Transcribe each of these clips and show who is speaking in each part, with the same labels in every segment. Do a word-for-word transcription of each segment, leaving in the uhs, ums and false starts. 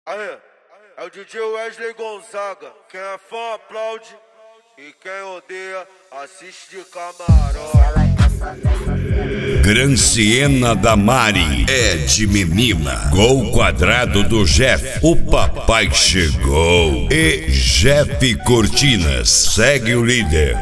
Speaker 1: Aí, é o D J Wesley Gonzaga. Quem é fã aplaude e quem odeia assiste de camarote.
Speaker 2: Granciena da Mari é de menina. Gol quadrado do Jeff, o papai chegou. E Jeff Cortinas segue o líder.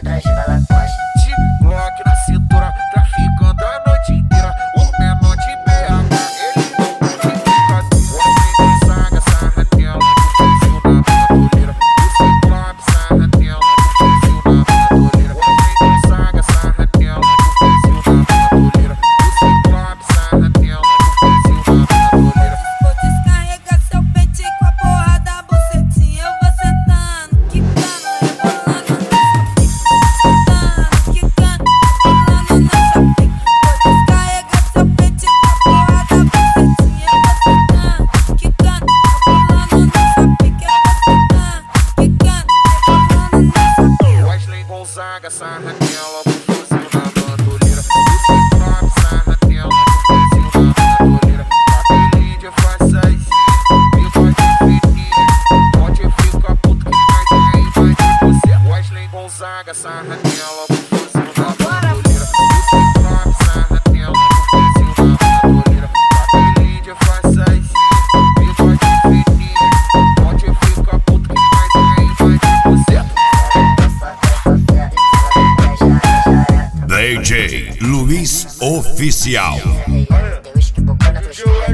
Speaker 3: Glock na cintura, traficando a noite inteira. O menor de B H, ele não pode ficar. O Wesley Gonzaga sarra nela, no fuzil na bandoleira. O Ciclope sarra nela, no fuzil na bandoleira. O Wesley Gonzaga sarra nela, no fuzil na bandoleira. O Ciclope sarra nela, no fuzil na bandoleira.
Speaker 4: Vou descarregar seu pente com a porra da bucetinha. Eu vou sentando, quicando, rebolando nessa pica. Sentando, quicando, rebolando nessa pica. Vou descarregar seu pente com a porra da bucetinha. Eu vou sentando, quicando, rebolando nessa pica. Eu vou sentando, quicando, rebolando nessa pica.
Speaker 3: Wesley Gonzaga sarra nela, no fuzil na bandoleira. O Ciclope sarra nela, no fuzil na bandoleira. Cabelinho de façazinha, bigode fininho. Pode ficar puto que nós tem mais de você. Wesley Gonzaga sarra nela, no fuzil na bandoleira. O Ciclope sarra nela, no fuzil na bandoleira. Cabelinho de façazinha, bigode fininho. Pode ficar puto que nós tem mais de você.
Speaker 2: D J Luiz Oficial.
Speaker 1: D J